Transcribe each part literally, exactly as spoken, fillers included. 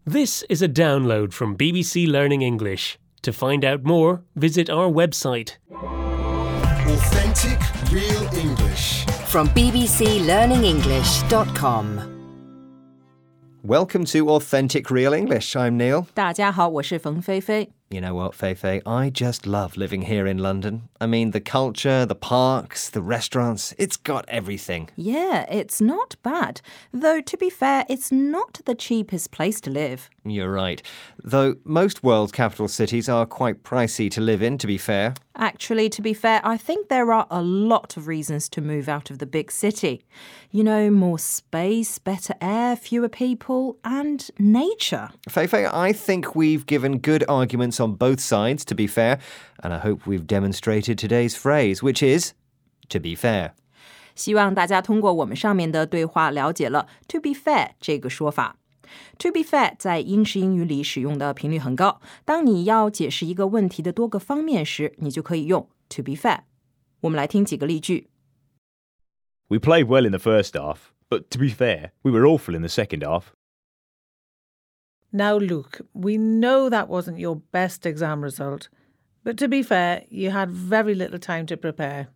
This is a download from B B C Learning English. To find out more, visit our website. Authentic Real English from b b c learning english dot com. Welcome to Authentic Real English. I'm Neil. 大家好，我是冯菲菲。 You know what, Feifei? I just love living here in London. I mean, the culture, the parks, the restaurants, it's got everything. Yeah, it's not bad. Though, to be fair, it's not the cheapest place to live. You're right. Though most world capital cities are quite pricey to live in, to be fair. Actually, to be fair, I think there are a lot of reasons to move out of the big city. You know, more space, better air, fewer people, and nature. Feifei, I think we've given good arguments on both sides, to be fair, and I hope we've demonstrated today's phrase, which is, to be fair. 希望大家通过我们上面的对话了解了 to be fair 这个说法。To be fair 在英式英语里使用的频率很高，当你要解释一个问题的多个方面时，你就可以用 to be fair。我们来听几个例句。 We played well in the first half, but to be fair, we were awful in the second half. Now, Luke, we know that wasn't your best exam result, but to be fair, you had very little time to prepare.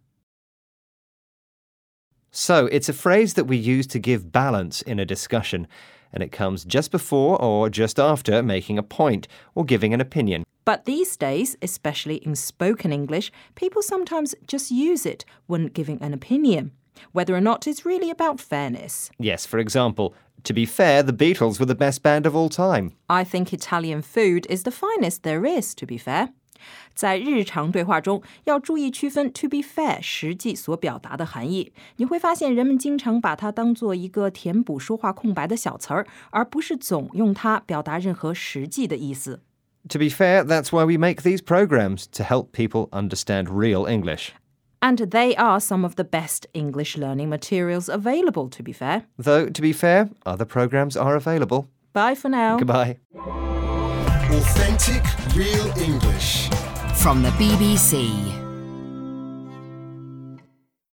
So, it's a phrase that we use to give balance in a discussion, and it comes just before or just after making a point or giving an opinion. But these days, especially in spoken English, people sometimes just use it when giving an opinion, whether or not it's really about fairness. Yes, for example, to be fair, the Beatles were the best band of all time. I think Italian food is the finest there is, to be fair. 在日常对话中，要注意区分 to be fair 实际所表达的含义。你会发现人们经常把它当做一个填补说话空白的小词儿，而不是总用它表达任何实际的意思。 To be fair, that's why we make these programs, to help people understand real English. And they are some of the best English learning materials available, to be fair. Though, to be fair, other programs are available. Bye for now. Goodbye. Authentic Real English From the B B C.